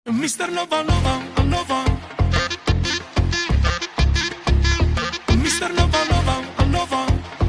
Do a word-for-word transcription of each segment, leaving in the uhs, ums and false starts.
mister Nova Nova Nova, mister Nova Nova Nova.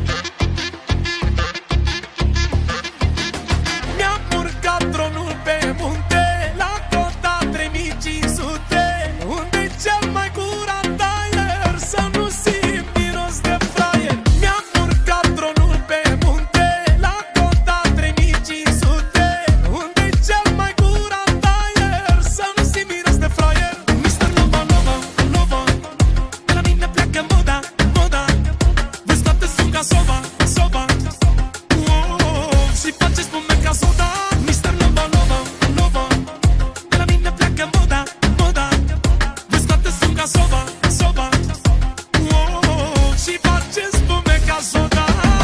Mi-am urcat tronul pe munte, la cota trei mii cinci sute, unde-i cel mai curant aer, să nu simt miros de fraier. Mi-am urcat tronul pe munte, la cota trei mii cinci sute, unde-i cel mai curant aer, să nu simt miros de fraier. mister Nova Nova Nova, de la mine pleacă moda, moda. Vezi toate sunt ca sova, sova, oh, oh, oh. Și face spume ca soda. mister Nova Nova Nova, de la mine pleacă moda, moda. Vezi toate sunt ca sova, sova, oh, oh, oh. Și face spume ca soda.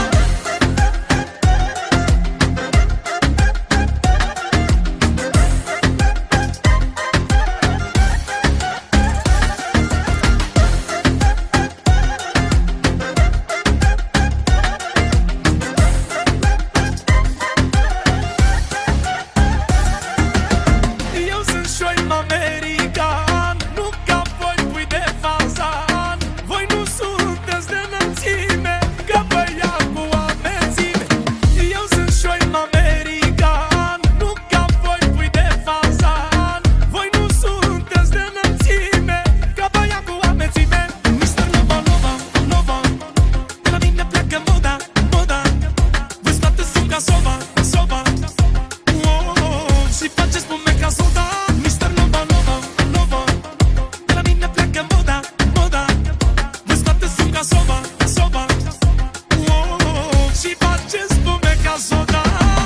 Eu sunt șoim american, nu ca voi pui de fazan. Voi nu sunteți de înălțime, că vă ia cu amențime. Eu sunt șoim american, nu ca voi pui de fazan. Voi nu sunteți de înălțime, că vă ia cu amențime. mister Nova Nova Nova, de la mine pleacă moda, moda. Vezi toate sunt ca sova, sova, oh, oh, oh. Și face spume ca soda. mister Nova Nova Nova, de la mine pleacă moda, moda. Vezi toate sunt ca sova, sova, oh, oh, oh. Și face spume ca soda.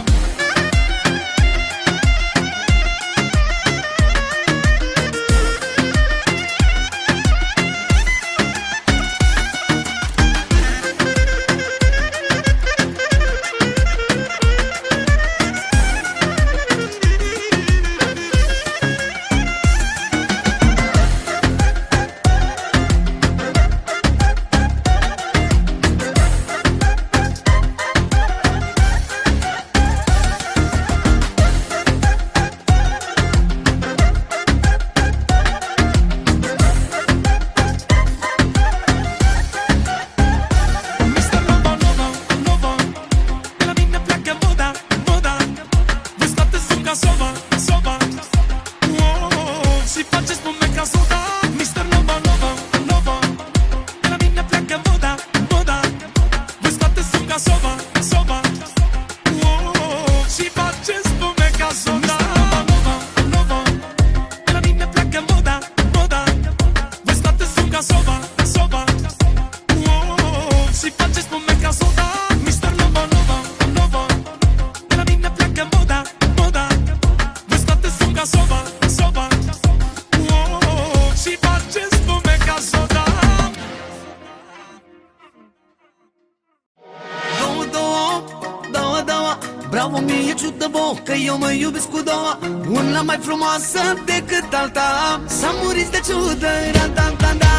mister Nova Nova Nova, de la mine pleacă moda, moda. Vezi toate sunt ca sova, sova, oh, oh, oh. Și face spume ca soda. mister Nova Nova Nova, de la mine pleacă moda, moda. Vezi toate sunt ca sova, sova, oh, oh, oh. Și face spume ca soda. Nova Nova, de la mine pleacă moda, moda. Vezi toate sunt ca sova, sova, oh, oh, oh. Și face spume ca soda. mister Nova Nova Nova, de la mine pleacă moda, moda. Vezi toate sunt ca sova, sova, oh, oh, oh. Și face spume ca soda. Două, două, două, două, bravo mie ciudă vouă, că eu mă iubesc cu două. Una mai frumoasă decât alta, să muriți de ciudă, ra-da-da-da.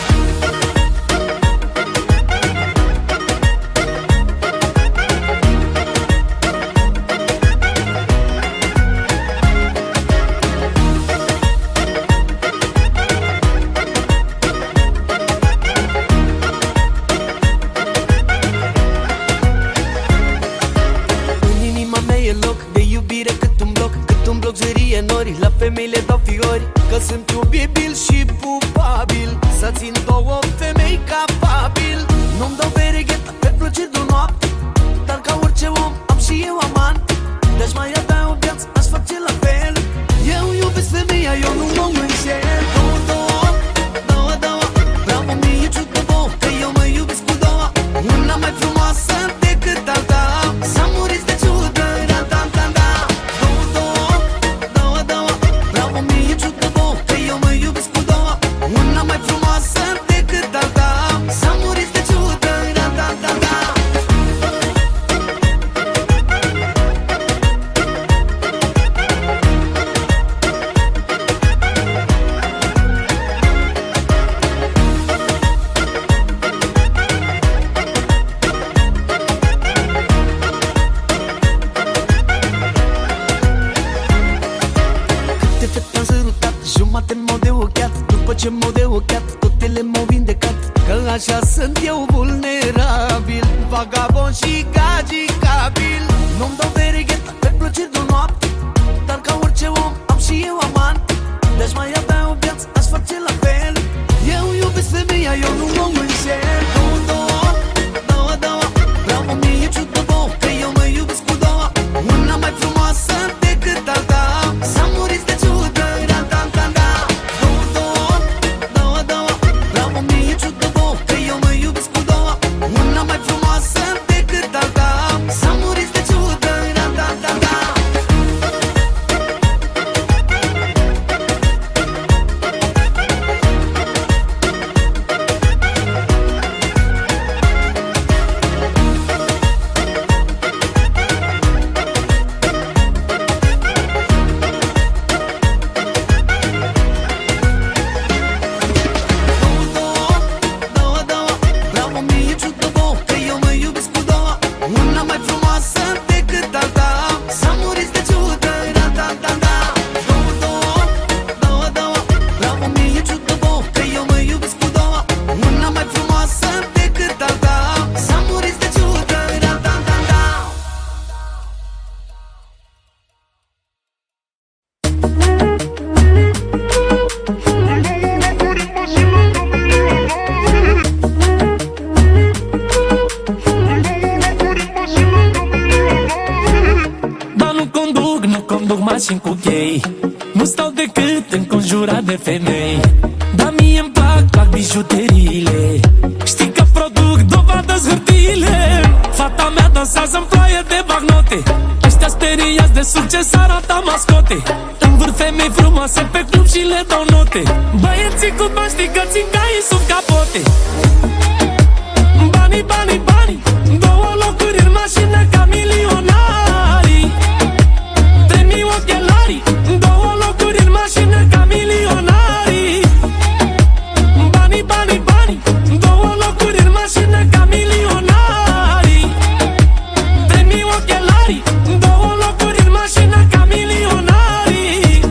În inima mea e loc de iubire cât un bloc, cât un bloc zărie nori. La femei le dau fiori, că sunt iubibil și pupabil. Să țin două femei capabil. Nu-mi dau beregheta pe plăceri de noapte, dar ca orice om am și eu amant. Deci mai avea o viață, aș face la fel. Eu iubesc femeia, eu nu mă înșel. Două, două, două, două, bravo mie ciudă vouă, că eu mă iubesc cu două. Una mai frumoasă decât alta, să muriți de ciudă, ra-da-da-da. Două, două, două, două, bravo mie ciudă vouă, că eu mă iubesc cu două. Una mai frumoasă decât alta, să muriți de ciudă, ra-da-da-da. jumate m-au de ochiat, după ce m-au de ochiat, totele m-au vindecat. Că așa sunt eu vulnerabil, vagabond și gagicabil. Nu-mi dau de regheta pe plăceri de noapte, dar ca orice om am și eu amant. Deci mai avea o viață, aș face la fel. Eu iubesc femeia, eu nu mă înșel. Două, două, două, două, vreau o mie ciudă două, că eu mă iubesc cu două. Una mai frumoasă decât alta, s-a murit de ciudă, da, da, da, da. Două, două, două, două, vreau o mie ciudă două, că eu mă iubesc cu două. Una mai frumoasă decât alta, s-a murit de ciudă, da, da, da, da. Cu chei, nu stau decât înconjurat de femei. Dar mie-mi plac, plac bijuteriile. Știi că produc dovadă-s hârtiile. Fata mea dansează-n ploaie de bagnote. Ăștia speriați de succes arată mascote. În vârf femei frumoase pe club și le dau note. Băieții cu bani știi că țin caii sub capote. Banii, banii, banii, două locuri în mașină ca milionarii. Trei ochelari, două locuri în mașină ca milionarii. Banii, banii, banii, două locuri în mașină ca milionarii. Trei ochelari, două locuri în mașină ca milionarii.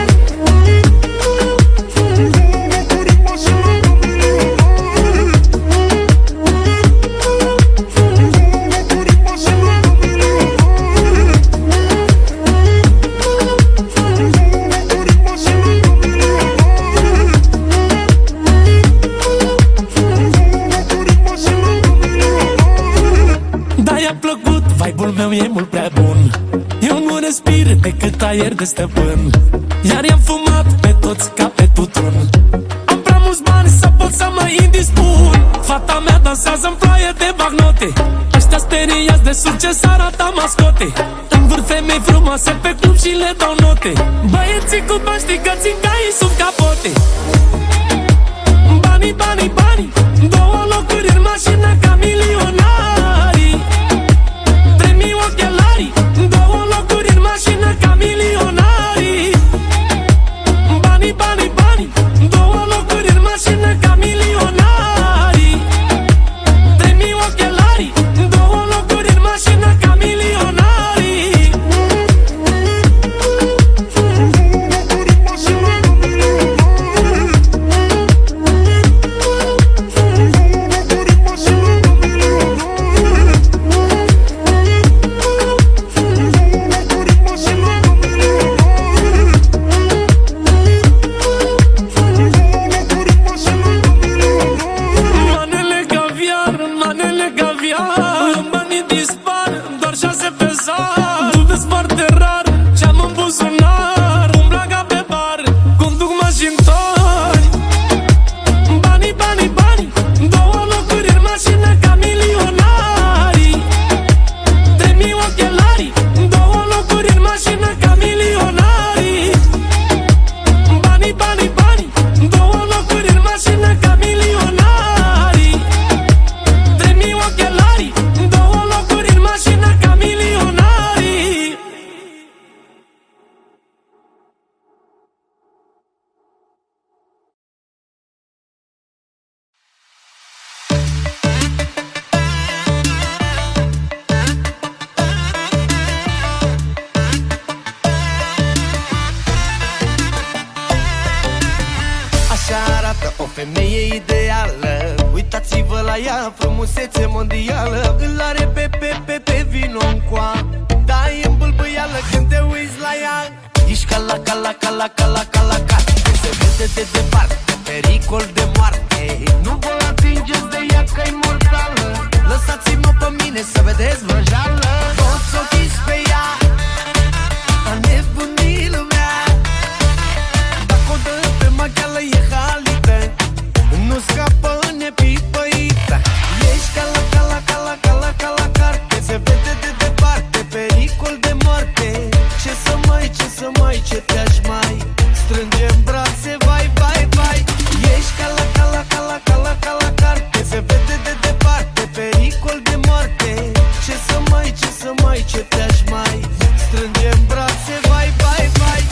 Vibe-ul meu e mult prea bun. Eu nu respir decât aer de stăpân. Iar i-am fumat pe toți ca pe tutun. Am prea mulți bani să pot să mă indispun. Fata mea dansează-n ploaie de bagnote. Ăștia speriați de succes arată mascote. În vârf femei frumoase pe club și le dau note. Băieții cu bani știi că țin caii sub capote. Banii, banii, banii, două locuri în mașină ca milionarii. Trei ochelari, două locuri în mașină ca milionarii. Banii, banii, banii, două locuri în mașină ca milionarii. Trei ochelari, două locuri în mașină ca milionarii. femeie ideală. Uitați-vă la ea, frumusețe mondială. Îl are pe, pe, pe, pe vino-ncoa. Dai în bâlbâială când te uiți la ea. Ești ca la, ca la, ca la, ca la, ca la, ca. Se vede de departe, pericol de moarte. Nu vă atingeți de ea că-i mortală. Lăsați-mă pe mine să vedeți vrăjală. Toți ochii pe ea, a nebunii lumea. Dacă o dă pe maghială e halită, nu scapă nepipăită. Ești ca la, ca la, ca la, ca la, ca la carte. Se vede de departe, pericol de moarte. Ce să mai, ce să mai, ce te-aș mai strânge în brațe, vai, vai, vai. Ești ca la, ca la, ca la, ca la, ca la carte. Se vede de departe, pericol de moarte. Ce să mai, ce să mai, ce te-aș mai strânge în brațe, vai, vai, vai.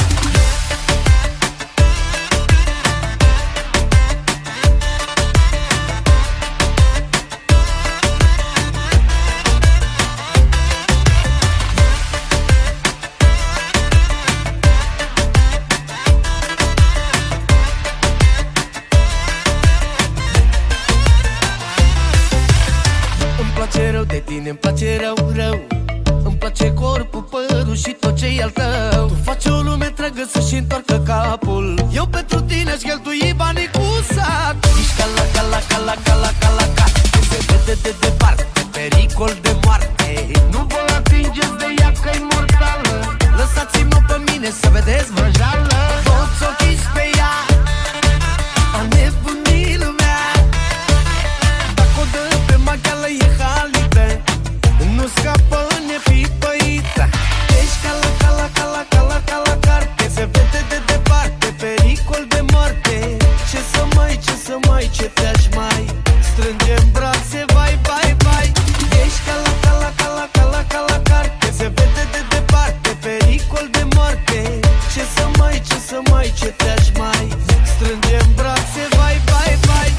De tine îmi place rău, rău. Îmi place corpul, părul și tot ce-i al tău. Tu faci o lume întreagă să-și întoarcă capul. Eu pentru tine aș cheltui banii cu sac. Ești ca la, ca la, ca la, ca la, ca la, ca. Se vede de departe, pericol de moarte. Nu vă atingeți de ea că-i mortală. Lăsați-mă pe mine să vedeți vrăjală. Toți ochii pe ea, a nebunii lumea. Dacă o dă pe maghială e halită, nu scapă nepipăită. Ești ca la, ca la, ca la, ca la, ca la carte. Se vede de departe, pericol de moarte. Ce să mai, ce să mai, ce te-aș mai strânge în brațe, vai, vai, vai. Ești ca la, ca la, ca la, ca la, ca la carte. Se vede de departe, pericol de moarte. Ce să mai, ce să mai, ce te-aș mai strânge în brațe, vai, vai, vai.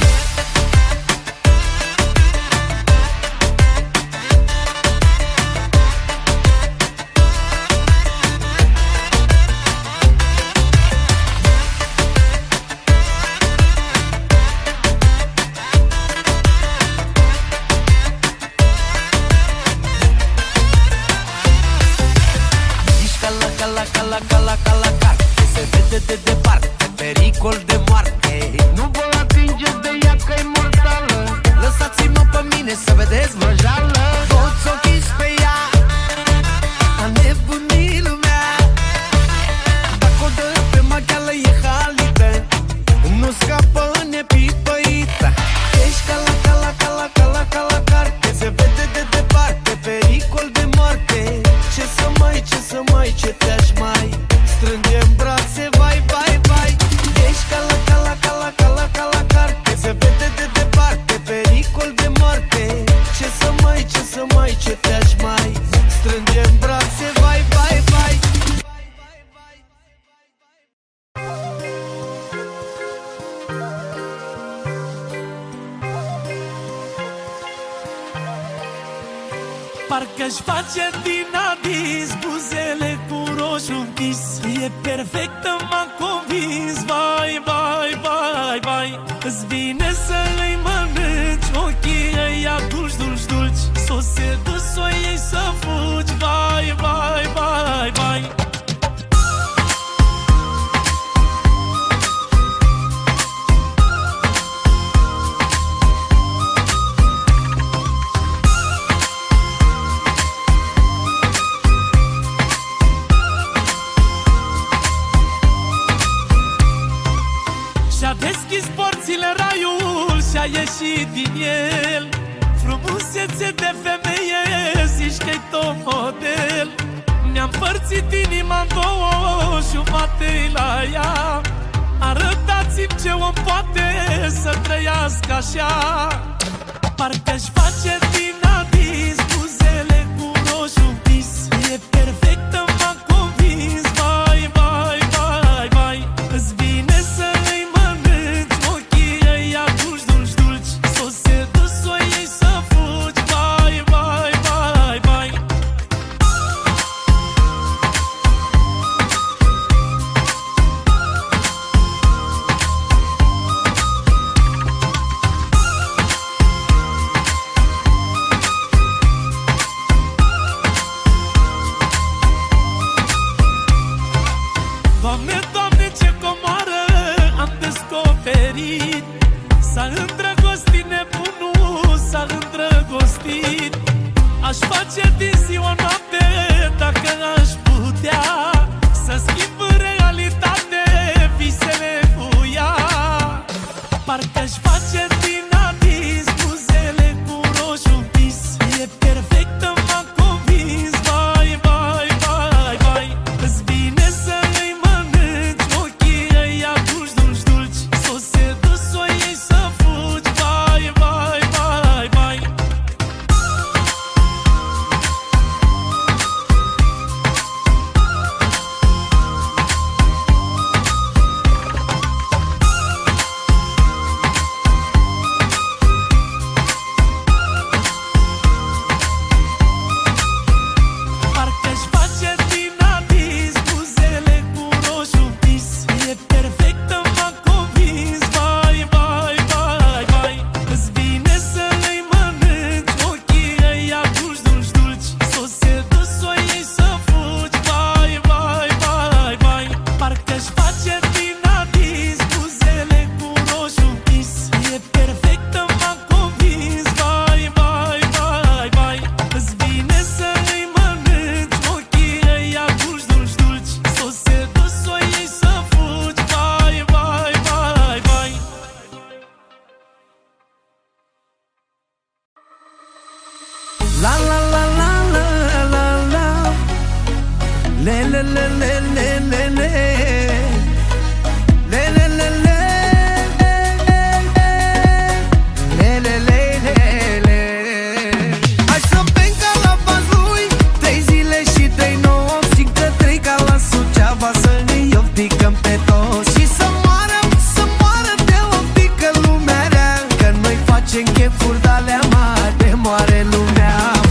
De departe, pericol de moarte. Nu vă atingeți de ea că-i mortală. Lăsați-mă pe mine să vedeți vrăjală. Toți ochii pe ea, a nebunii lumea. Dacă o dă pe maghială e halită, nu scapă nepipăită. Ești ca la, ca la, ca la, ca la, ca la carte. Se vede de departe, pericol de moarte. Ce să mai, ce să mai, ce te-aș mai strânge în brațe, vai, vai, vai. Ești ca la, ca la, ca la, ca la, ca la carte. Se vede de departe, pericol de moarte. Ce să mai, ce să mai, ce te-aș mai strânge în brațe, vai, vai, vai. Parcă-și face din adis buzele cu roșu închis. E perfectă, m-am convins, vai, vai, vai, vai. Îți vine să îi mănânci ochii ăia dulci, dulci, dulci. S-o seduci, s-o iei să fugi, vai, vai, vai, vai. Și-a deschis porțile raiul și-a ieșit din el. Frumusețe de femeie, zici că-i tot model. Mi-a împărțit inima-n două, jumate la ea. Arătați-mi ce om poate să trăiască așa. Parcă-și face din adis buzele cu roșu închis. E perfectă, m-am convins, vai, vai, vai, vai. Îți vine să îi mănânci ochii ăia dulci, dulci, dulci. S-o seduci, s-o iei să fugi, vai, vai, vai, vai. Doamne, Doamne, ce comoară am descoperit. S-a îndrăgostit nebunul, s-a îndrăgostit. Aș face din ziua noapte dacă aș putea să schimb în realitate visele cu ea. Parcă-aș face din adis buzele cu roșu vis. E perfectă, m-a convins. Vai, vai, vai, vai. Îți vine să îi mănânci ochii ăia dulci, dulci, dulci. S-o seduci, s-o iei să fugi. Vai, vai, vai, vai. Parcă-aș face din adis buzele cu roșu vis. E perfectă, m-a convins. Vai, vai, vai, vai. Îți vine să îi mănânci ochii ăia dulci, dulci, dulci. S-o seduci, s-o iei să fugi. Vai, vai, vai, vai. Parcă-aș face din adis buzele cu roșu vis. E perfectă, m-a convins. Vai, vai, vai, vai. Îți vine să îi mănânci ochii ăia dulci, dulci, dulci. S-o seduci, s-o iei să fugi. Vai, vai, vai, vai. La la la la la la la. Le le le le le le le. Le le le le. Le le le le le. Hai să bem ca la Vaslui, trei zile și trei nopți. Încă trei ca la Suceava, să ne iopticăm pe toți. Și să moară, să moară de optică lumea rea. Că noi facem chefuri de-alea mari, de moare lumea.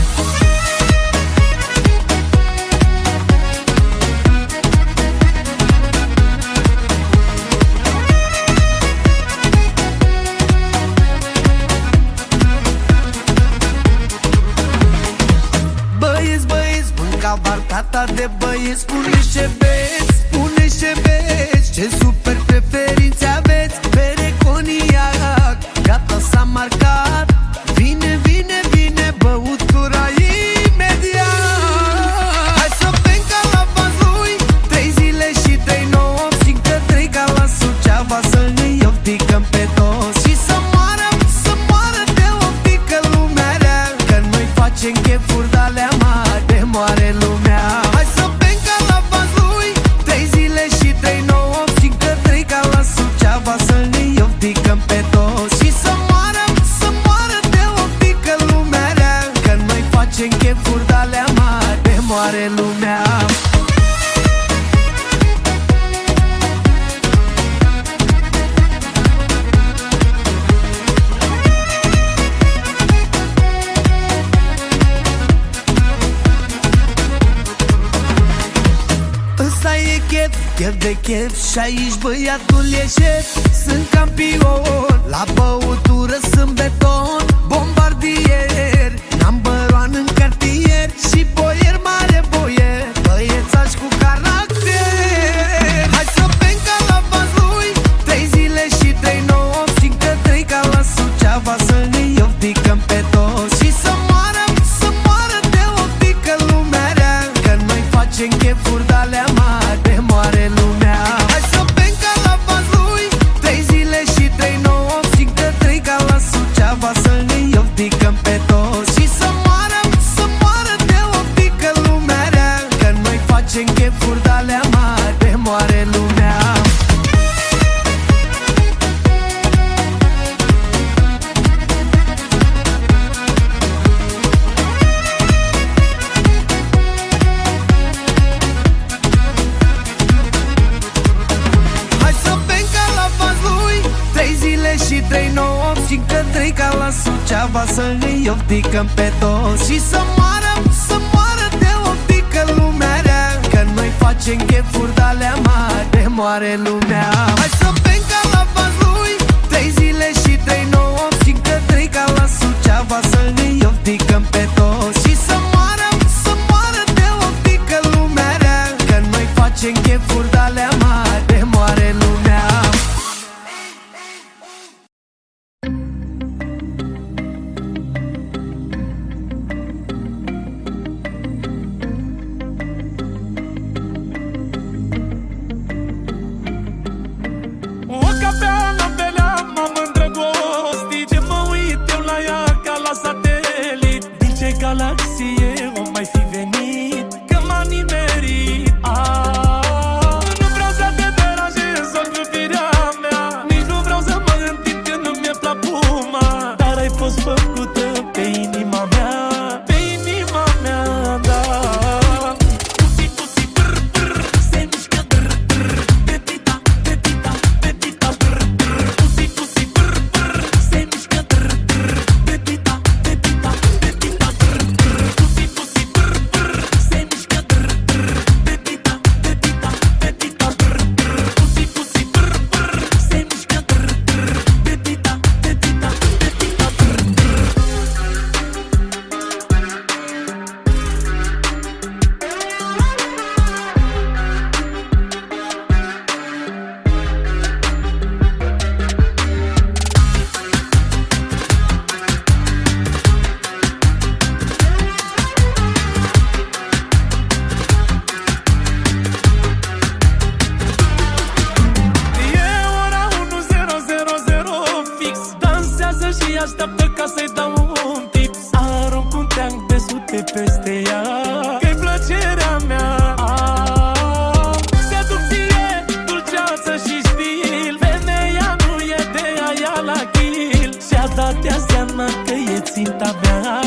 Băieți, băieți, mânca vartata de băieți. Spune-și ce beți, spune-și ce beți. Ce super preferințe aveți. Bere, coniac, gata s-a marcat. Vine, vine, vine băutura imediat. Hai să bem ca la Vaslui, trei zile și trei nopți. Încă trei ca la Suceava, să ne iopticăm pe toți. Și să moară, să moară de optică lumea rea. Că noi facem chefuri de-alea mari, de moare lumea. Hai să bem ca la Vaslui, trei zile și trei nopți. Încă trei ca la Suceava, să ne iopticăm pe toți. Și să moară, să moară de optică lumea rea. Că noi facem chefuri de-alea mari, de moare lumea. Ăsta e chef, chef de chef. Și aici băiatul e șef. Sunt campion, la băutură sunt beton. Bombardier, number one în cartier. Și boier, mare boier, băiețași cu caracter. Hai să bem ca la Vaslui, trei zile și trei nopți. Încă trei ca la Suceava, să ne iopticăm pe toți. Și să moară, să moară de optică lumea rea. Că noi facem chefuri de-alea mari, de moare lumea. Hai să bem ca la Vaslui, trei zile și trei nopți. Încă trei ca la Suceava, să ne iopticăm pe toți. Și să moară, să moară de optică lumea rea. Că noi facem chefuri de-alea mari, de moare lumea. Hai să bem ca la Vaslui, trei zile și trei nopți. Încă trei ca la Suceava, să ne iopticăm pe toți. Și să moară, să moară de optică lumea rea. Că noi facem chefuri de-alea mari, de moare lumea. Hai să bem ca la Vaslui, trei zile și trei nopți. Încă trei ca la Suceava, să ne iopticăm pe toți. Și să moară, să moară de optică lumea rea. Că noi facem chefuri de-alea mari, așteaptă ca să-i dau un tip. Arunc un teanc de sute peste ea, că-i plăcerea mea. Se aduc ție dulceață și stil, femeia nu e de aia la kill. Și-a dat ea seama că e ținta mea.